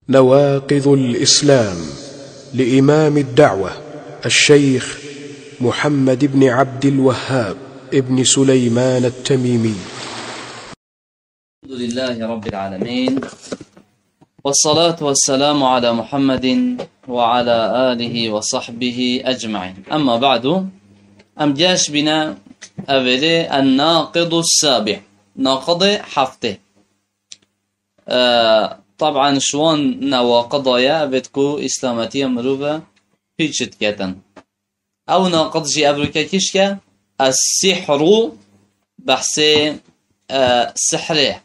نواقض الإسلام لإمام الدعوة الشيخ محمد بن عبد الوهاب ابن سليمان التميمي. الحمد لله رب العالمين، والصلاة والسلام على محمد وعلى آله وصحبه أجمعين. أما بعد، أم جاش بنا أولي الناقض السابع، ناقض حفته. طبعا شوان نواقضايا بتكو إسلامتي مروفة هيتشت كاتن أو ناقض جي أبروكا كيشكا السحر بحث سحرية،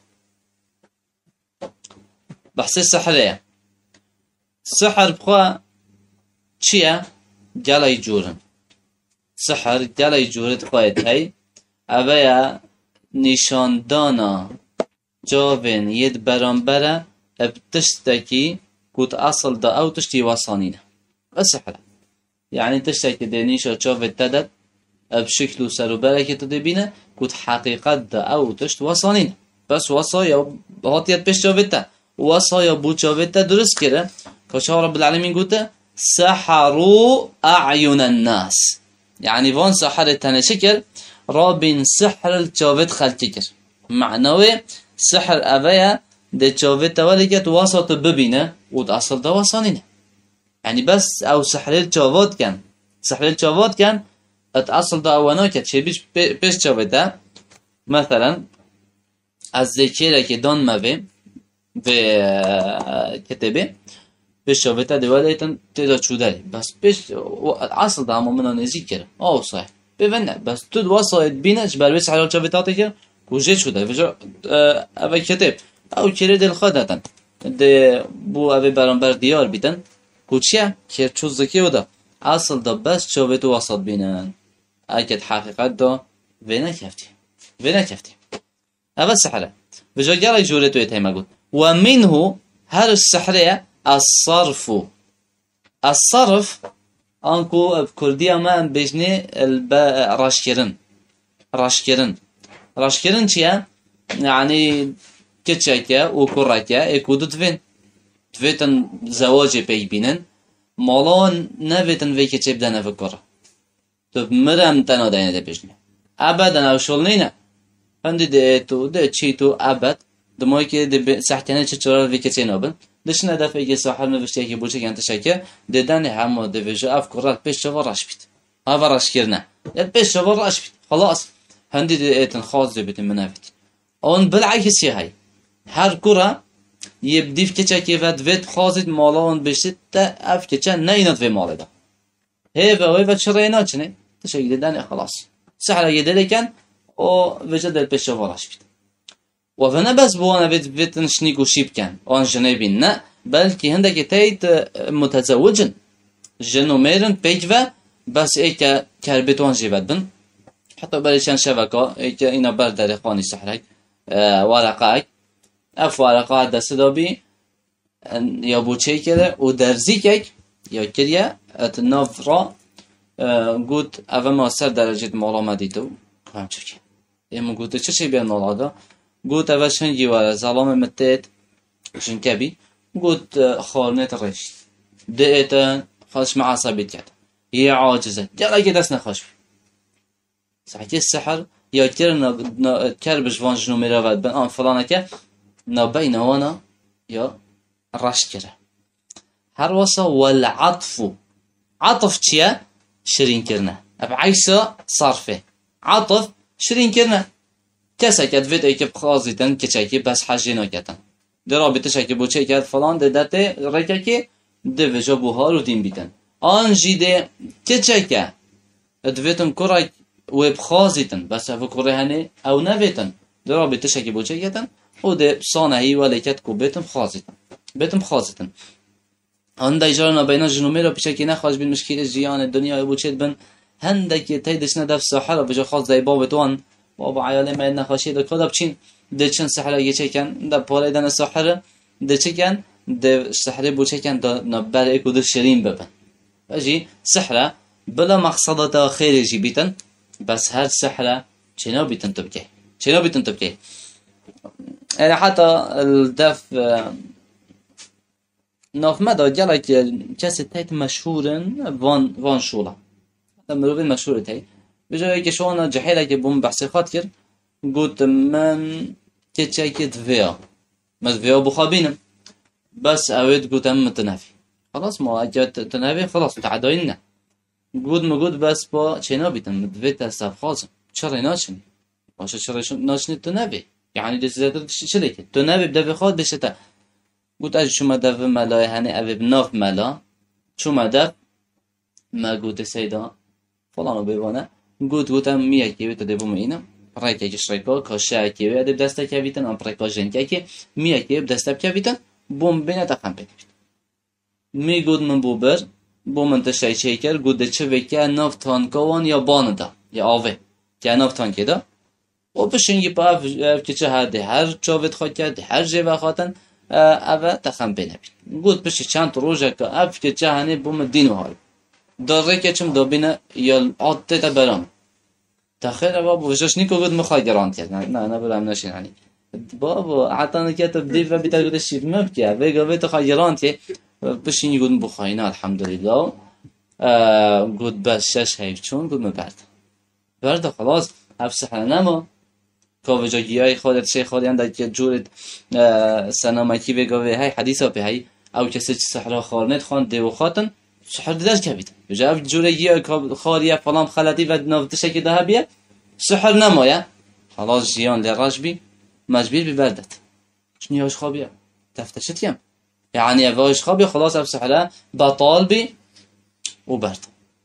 بحث سحرية. سحر بخوا چيا جالي جورن، سحر جالي جورت خواهد هاي أبايا نشان دانا جاوين يد برانبرا بتشتكي كوت أصل دا أو تشتي وصانينا السحر. يعني تشتكي دينيشا جاوين تدد بشكل سروبركة تدبينا كوت حقيقة دا أو تشت وصانينا. بس وصايا هاتيت بيش جاوين وصايا بو جاوين درست كده كشا رب العالمين قلت سحروا أعين الناس، يعني فان سحر التنشكر رابين سحر الجاوين خلتكر معنوي سحر أبايا ده جاوين توليكت وسط ببينه ود أصل ده وصانينه. يعني بس أو سحر الجاوات كان، سحر الجاوات كان أصل ده أوانا كت شيء بيش جاوين ده مثلا الذكيرة كدان مبي بكتبه بيش جاوين ده وليتن تدا شوداري بس بيش أصل ده منا نزيكره أو صحيح بفنه بس تود وصلت بينش بر بس حلال جاوين تاتيكر كوجه شده فجأة أبي كتب أو كيرد الخداتن ده بو أبي برانبر ديار بيتن كوچيا كير چوز ذكي وده أصل ده بس شوفه تو وسط بينن أكيد حقيقة ده وينا كفتي أول سحرة فجأة جالي جورته يتهم أقول ومنه هذا السحرية الصرف أنكو بكردية ما بيجني راشكرن چیه؟ يعني كتشاكا وكراكا اكودو تفيتن زواج بي بينن مالان نفيتن في كتشب دانا في كرا تب مرم تنا دانا دا بجنه ابدا او شولنينا هندي ديتو دي تشيتو ابد دموي كي دي ساحتنا تشترا في كتشينا بن دشنا دا في صاحب نفشتي بوشي كانت شاكا ددان هم دي فيجا افكرات بيش شوراش بيت هذا راشكرنا بيش شوراش بيت خلاص هندي ديتن خاص بيتن منافت اون بالعكس هاي هر كرة يبدي في كتشا كيفات فيت خاصت مالون بشت اف كتشا نينات في مال ده هيفا شرينا چنه تشي ددان خلاص سحر يدلي كان او وجد البيش وراش بيت وفنا بس بوانا فيت نشنيكو شيب كان اون جنيبين نا بلكي هندك تايت متزوجن جنوميرن بيجفا بس ايكا كاربيتوان جيبات بن حتى بلشان شبكة إينا بردر إخواني سحرك ورقاك أف ورقات دستدابي يا بوچه كده ودرزيكك يا كريا اتنافرا قد أفا ما سر درجة مالا مديدو كم چوكي إما قد چه شي بيان نالادا قد أفا شنجي ورا ظلام متت شنكبي قد خالنت رشت دقيتا خالش مع عصابيت كده هي عاجزة جالا كده نخاش صحيح السحر يا كر بجوان جنو ميرافات بن آن فلانك نبين وانا يا رشكره هر وصا والعطف عطف تيا شرين كرنا بعيسى صرفه عطف شرين كرنا كسا كد فيديو كيف خازيتن كشاكي بس حاجينا كتن درابط شاكي بوچه كد فلان ددته ركاكي دفجا بوهارو دين بيتن آن جيده كشاكا ادويتن كراك وبخازيتن بس فكره هني او نفيتن درابط تشكي بوچيتن وده صانعي ولكت كوبيتم خازيتن عند اجرنا بين جنوميرا بشكل نخرج بالمشكله جيان الدنيا بوچيت بن هندك تيدش ندف ساحره بجا خاص زي بابتوان بابا عيال ما نخاشي ده كدا بچين دچن سحره يچكن ده پوليدن ساحره دچكن ده سحره بوچكن ده نبر كود شرين ببن اجي سحره بلا مقصد خير جيبيتن بس هر سحرة شنو بتنتبكي يعني حتى الدف ناف مدا جلك كسي تايت مشهورن وان شولا مروفين مشهور تاي بجا يكي شوانا جحيلة كي بوم بحثي خاطر قلت من كتشاكي تفيا مز فيا بخابينم بس اويد قلت ام تنافي خلاص ما اجت تنافي خلاص تعداينا قلت بس با چنا بيتم دفيت استف خاصم چرا ناشن باشه چرا ناشن تنافي يعني دي زيادة شليك تنافي بدفي خاط بشتا قلت اج شما دف ملا هني اوي بناف ملا شما دف ما قلت سيدا فلانو بيوانا قلتم ميا كيوي تدبو مينا رايكا كشريكا كاشا كيوي ادب دستا كيويتن ام بريكا جنكا كي ميا كيوي بدستا كيويتن بوم بينا تخم بيت مي قد من بوبر بوم انت شاي شيكر قد چويكا نافتان كوان يا باندا يا آوه كا نافتان كده و بشنگی با اف كيچه هادي هر چاوت خاكا هر جيوه خاتن اوه تخم بينا بيت قد بشي چند روجه که اف كيچه هاني بوم الدين وهاي داره که چم دابینه یا عادت تا برام تخیل بابا وجاش نیکو گود مخواه گرانت کرد نه برام نشین يعني بابا حتی نکت بدیف و بیتر گود شیر مبکه ویگا بیتو خواه گرانتی بشینی گود بخواهینا الحمدلله گود بس شش حیف چون گود برد خلاص افسحه نما که وجا گیای خودت شیخ خودیان در که جورت سنامکی ویگا وی های حدیثا پی های او کسی چی سحرا خارنت خان دیو خاتن سحر درس كبيت جاب جوريجي خارية فلان خلاتي ونفتش كده هبيه سحر نمايا خلاص جيان للرجبي مجبور ببردت شنو ياش خابيه تفتشت يم يعني واش خابيه خلاص افسحله بطال بي وبرد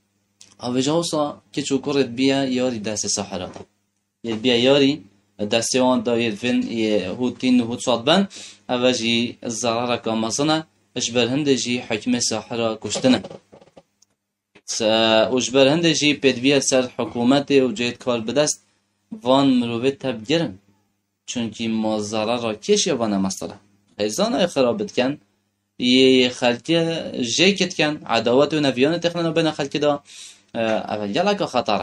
اوجاوسا كيچو كورت بيا ياري دست سحرات بيا ياري دستيان دا يدفن هوتين هوت صادبن اوجي الزراره كمصنه اجبر هندجي حكمه ساحره كشتنه اجبر هندجي بدویه سر حکومت و جهت کار بدست وان مروبت تبگرن چونکی مازاره را کش یا وانه مثلا خیزان های خرابت کن یه خلقی جیکت کن عداوت و نویان تخنن بین خلقی دا اول یلک خطره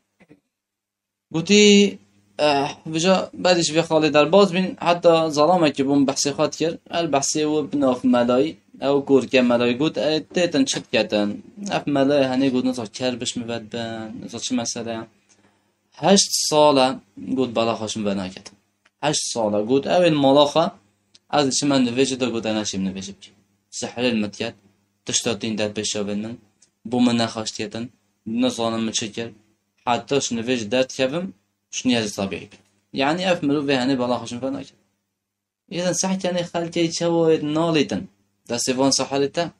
گوتی بجا بعدش بیا خالی در باز بین حتی ظلامه که بون بحثی خواد کرد البحثی و بناف ملایی او کورکه ملایی گود تیتن چت کتن اف ملایی هنی گود نزا کربش میبد بن نزا چه مسئله 8 ساله گود بالا خوشم بنا کتن 8 ساله گود اول مالاخه از چه من نویجه دا گود انشیم نویجه بکی سحر المتیت تشتاتین در بشاون من بو من نخواشتیتن نزانم مچکر حتیش نویجه درد کبم شنياز طبيعي يعني أفملوا به هني بالله خشم فناك إذا صحت يعني خالتي تشوت ناليتن ده سيفون صحالته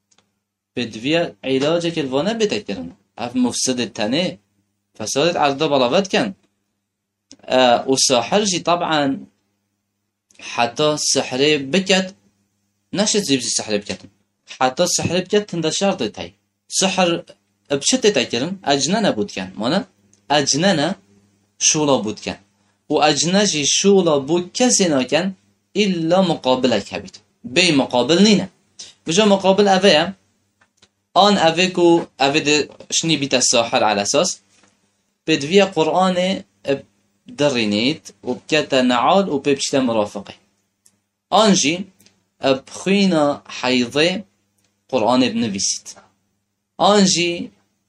بدوية علاجك الفانا بتكرن أف مفسد التاني فسادت عرضه بلاوت كان والساحر جي طبعا حتى السحر بكت نشت زيب السحر بكت حتى السحر بكت تند شرط تاي سحر بشت تكرن أجننا بود كان مانا أجننا شولا بود کن و اجنجی شولا بود کسی نکن الا مقابله کبید بی مقابل نینه بجا مقابل اوه آن اوه کو اوه ده شنی بیت الساحر على اساس بدوی قرآن درینید و بکت نعال و ببشت مرافقه آنجی بخوینا حیضه قرآن بنویسید آنجی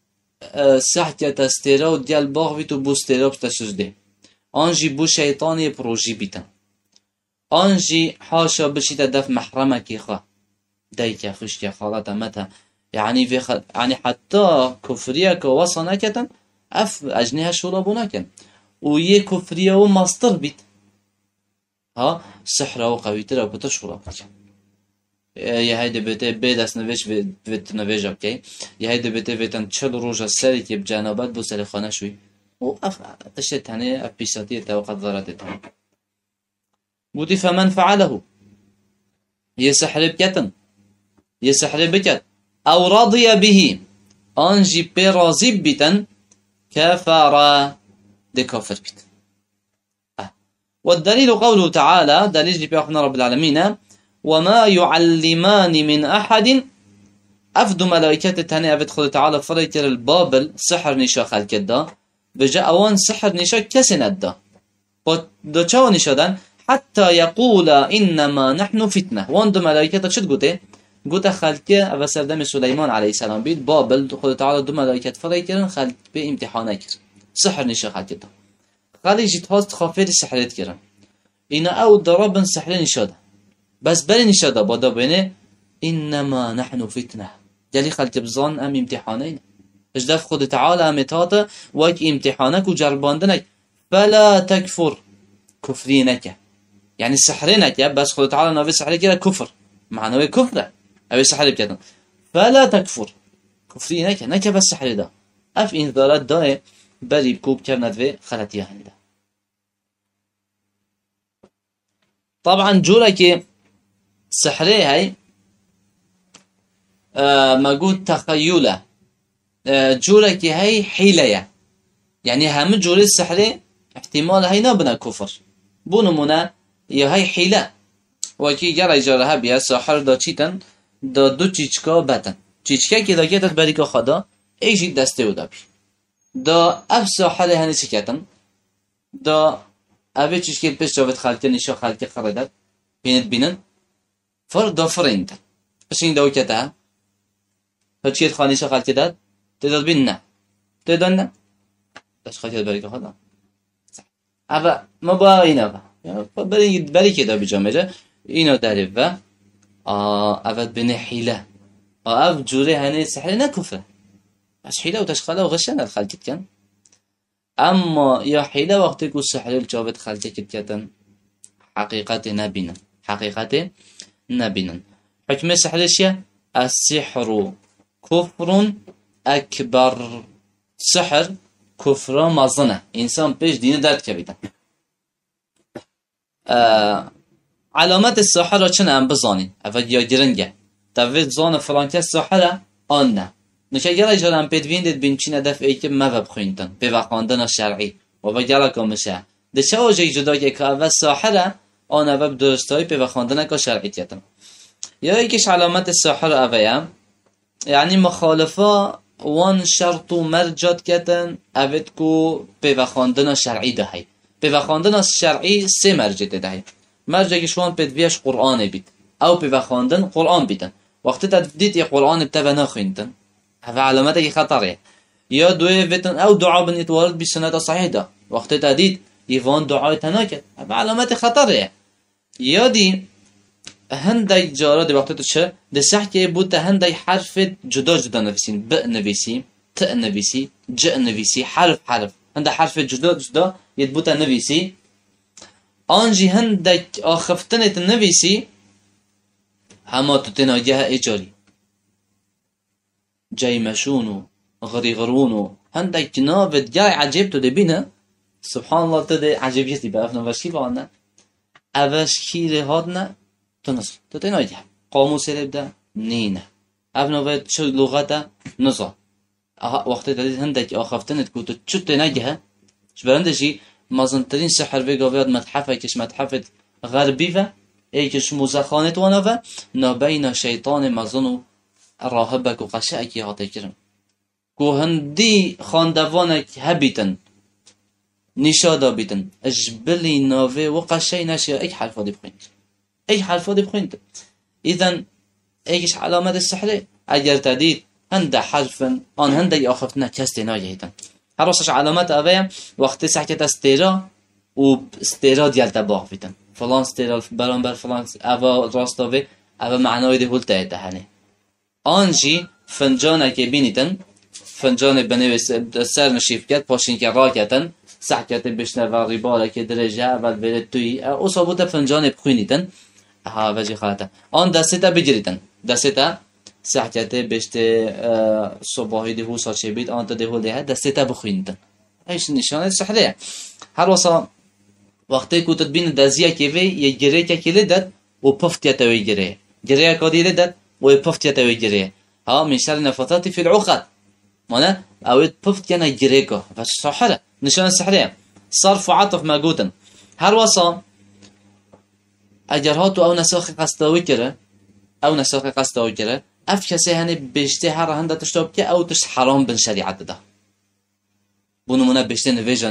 سحتیت استیرا و دیال باغ بیت و بوستیرا بشتا سجده آنجی بو شیطانی پروژی بیتن آنجی حاشا بشیت دف محرمه کی خواه دای که خوش که خالت متا يعني حتى كفرية كواسا نكتن اف اجنها شولا بو نكن ويه كفرية وماستر بيت ها سحرة وقويتر او كتر شولا بكن یه هایده بته به دست نوش ویت نوش اوکی یه هایده بته ویتن 40 روز سری که بجنابت بو سر خانه شوی و اف تشت تنه اف پیشاتی توقت ضررت تنه بودی فمن فعله یه سحر بکتن یه سحر بکت او راضی به آنجی پی راضی بیتن كفر دي كفر بيت والدليل قوله تعالى دليل بيخنا رب العالمين وما يعلمان من أحد أفد ملائكة تاني أفد خد تعالى فريتر البابل سحر نشا خلق دا بجاء أوان سحر نشا كسند دا دا چاو نشا دان حتى يقول إنما نحن فتنة وان دو ملائكة شد قوته گوته خلقه و سردم سلیمان علیه السلام بید بابل خود تعالی دو ملائکت فرای کردن خلق به امتحانه کرد سحر نشه خلقه دا خلق جیت هاست خافیر سحرت کردن اینا او درابن سحر نشاده بس بلی نشاده بادا بینه انما نحن فتنه جلی خلق بزان ام امتحانه اجدف خود تعالی امتاته واک امتحانك وجرباندنك فلا تكفر كفرينك يعني سحرينك بس خود تعالى نوي سحر كده كفر معنوي كفر او سحر بكتن فلا تكفر كفرينك نك بس سحر ده اف انذارات ده بري بكوب كرنت في خلتيه هنده طبعا جوره كي سحري هاي موجود تخيله جوره كي هاي حيله يعني هم جوره السحري احتمال هاي نبنا كفر بونمونه یا هاي حيله وكي جرى جرها بيا ساحر دا چيتن دا دو چيچكا بتن چيچكا كي دا كيتت بريكا خدا ايجي دسته ودا بي دا اف ساحر هني چكتن دا اوه چيچكي پیش جاوت خلقه نشا خلقه خردت بينن فر دا فريند پشين دا وكتا هچيت خانيشا خلقه داد تداد بين نه تداد نه داش خلقه بريكا خدا اوه ما با اینا با برای که دا بجا میره اینو داره و اول بینه حیله اف جوره هنه سحر نکفره بس حیله و تشخاله و غشن الخلقت کن اما یا حیله وقتی که سحر الجابت خلقت کتن حقیقت نبینن حکم سحرش یا السحر کفر اکبر سحر کفر مازنه انسان پیش دینه درد که بیدن علامت الساحر را چنه هم بزانین اول یا گرنگه دوید زان فرانکه الساحره آن نه نوشه گره جال هم پیدویندید بین چینه دفعی که موب خویندن به وقاندن شرعی و با گره که میشه ده چه واجه جدا که اول ساحره آن اوب درستایی به وقاندن که شرعی تیتن یا یکیش علامت الساحر اویم یعنی مخالفه وان شرط و مرجات کتن اوید که به وقاندن شرعی دهی به وخواندن از شرعی سه مرجع دهی مرجع که شوان پیدویش قرآن بید او به وخواندن قرآن بیدن وقتی تا دید یه قرآن بتبه نخویندن هفه علامت که خطره یا دوی ویتن او دعا بنید وارد بی سنت صحیح ده وقتی تا دید یوان دعای تنا کرد هفه علامت خطره یا دی هنده جارا دی وقتی تو چه دی سح که بود تا هنده حرف جدا نویسین ب نویسی ت نویسی ج نویسی حرف هنده حرف جدا يدبوتا نويسي آنجي هندك آخفتنت نويسي هما تتناجها إجاري جاي مشونو غريغرونو هندك نابت جاي عجبتو دبينا سبحان الله تدي عجبيتي بأفنا وشكي بانا أوشكي لهادنا تنصر تتناجها قاموس لبدا نينا أفنا وشك شو لغتا نصر وقت تدي هندك آخفتنت كوتو چو تناجها شبرندشي مازنترین سحر و گاویاد متحفه کش متحفت غربی و ایکش موزخانت وانا و نابین شیطان مازنو راهبک و قشعکی حاطه کرن که هندی خاندوانک هبیتن نشادا بیتن اجبلی ناوه و قشعی نشیا ایک حرفا دی بخویند ایذن ایکش علامت السحره اگر تدید هنده حرفن آن هنده آخفتنا کستی ناجهیتن هر راستش علامت اوه وقتی سحکت استیرا و استیرا دیالتا باق بیتن فلان استیرا برانبر فلان اوه راست اوه اوه معنای ده هلتا ایتهانه آنجی فنجانه که بینیتن فنجانه بنویس سر نشیف کرد پاشین که را کتن سحکت بشنه و ریباله که درجه اول برد توی او صابوتا فنجانه بخوینیتن ها وجه خواهتا آن دسته بگیریتن دسته سحکته بشته صباحی دهو ساچه بید آن تا دهو ده دسته تا بخویندن ایش نشانه سحره هر واسا وقتی که تدبین دزیه که وی یه گره که کلی داد و پفتیه تاوی گره که دیده داد و پفتیه تاوی گره ها من شر نفثات فی العقد مانه اوید پفتیه نا گره که و سحره نشانه سحره صرف و عطف موجودن هر واسا اگر هاتو او نساخ قصداوی کره اف کسی هنی بشته هر هنده تشتاب که او تشت حرام بن شریعت ده بونمونه بشته نویجه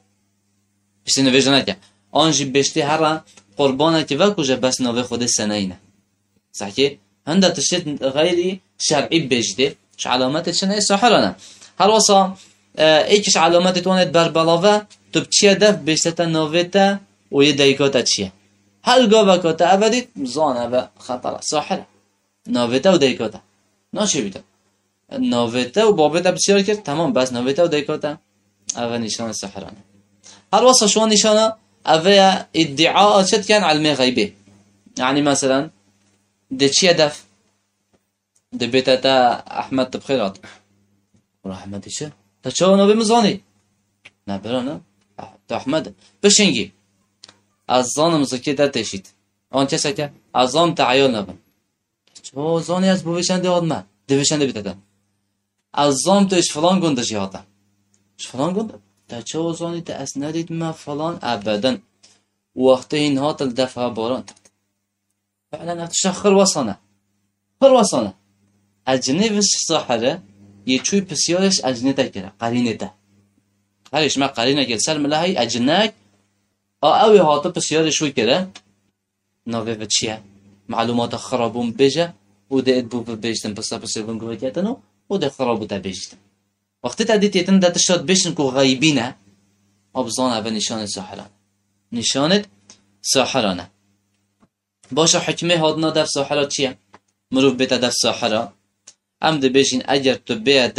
نکه آنجی بشته هر قربانه که وکوشه بس نوه خود سنه اینه صحیح هنده تشت غيري شرعي بجده ش علامات شنه سحرانه هر وصا ایکش علامت توانت بر بلاوه تو بچیه دف بیشتر نویتا و یه دیکاتا چیه هر گاوه کاتا اولید زانه و خطره ساحره نویتا و دیکاتا ناشه بیده نویتا و بابتا بسیار کرد تمام بس نویتا و دیکاتا اول نشان سحرانه هر وصا شو نشانه اول ادعاء شد کن علم غیبه يعني مثلا ده چیه دف ده بیتا تا احمد تبخیرات احمد چه تا چه نوی مزانی نه برانه تا احمد بشنگی از زانم زکی در تشید آن کسی که از زان تعیال نبن چه زانی از بویشنده آدمه دویشنده بیتده از زان توش فلان گنده جهاده فلان گنده تا چه زانی تا از ندید ما فلان ابدا وقتی این ها تل دفعه باران تد فعلا افتش خرواسانه خرواسانه اجنبش صحره یه چوی بسیارش اجنه تکره قرینه ده هرش ما قرینه گل سر ملهی اجنک اوی هاتا بسیارش وی کره ناوه و چیه معلومات خرابون بجه و ده ادبو بجتن پسا بسیارون گوه کتنو و ده خرابو تا بجتن وقتی تا دیت یتن ده تشتاد بشن که غیبینه ابزان اوه نشان ساحران نشانت ساحرانه باشه حکمه هادنا دف ساحرات چیه مروف بیتا دف ساحران ام ده بشین اگر تو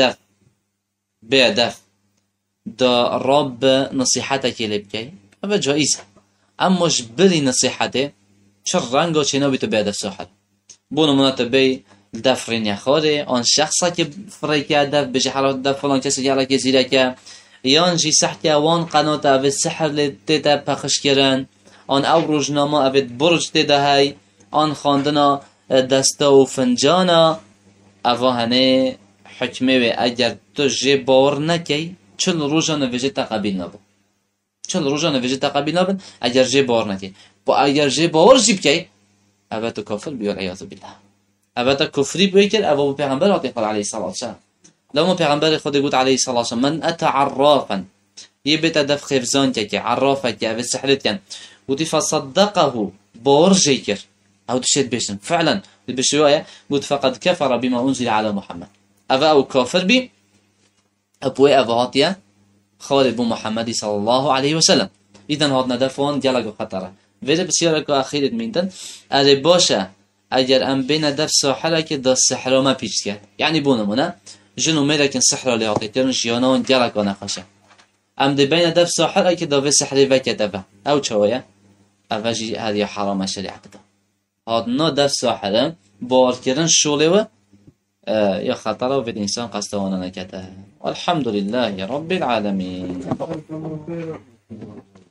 بیادف دا رب نصیحتك لبکی اما جایزه اماش بری نصیحته چه رنگا چه نابی تو بیادف ساحر بونو مناتا بی دف رینیا خواره آن شخصا که فریکه دف بشه حالات دف فلان کسی که علاکه زیره که یان جی سحتی اوان قناتا اوید سحر لیتا پخش کرن آن او روزنامه اوید برج دیده های آن خاندنا دستا و فنجانا اوه هنه حکمه و اگر تو جه باور نکی چل روزا نویجه تقبیل نبود چل روزا نویجه تقبیل نبود اگر جه باور نکی با اگر جه باور جیب کی اوه تو کافر بیار عیاذ بالله اوه تو کفری بیکر اوه پیغمبر آتی قال علیه الصلاة والسلام لما پیغمبر خود گوت علیه الصلاة والسلام من اتا عرافا یه بیتا دف خفزان که عرافه که اوه سحرت کن گوتی فصدقه باور جی کر او تشهد بيشن فعلا بالشوايه قلت فقد كفر بما انزل على محمد افا او كافر بي ابوي افاتيا خالد بن محمد صلى الله عليه وسلم اذا هادنا دفون جلق خطره ویده بسیار که اخیرت میندن اره باشه اگر ام بین دف ساحره که دا سحره ما پیچ کرد یعنی بونمونه جنو میره کن سحره لیاقی ترن جیانان جلق نخشه ام ده بین دف ساحره که دا و سحره وکده او چوایه او جی هذه حرام شریعت ده هادنا دف ساحره بار کردن شوله و یا خطره و به انسان قصدوانه نکده الحمد لله رب العالمین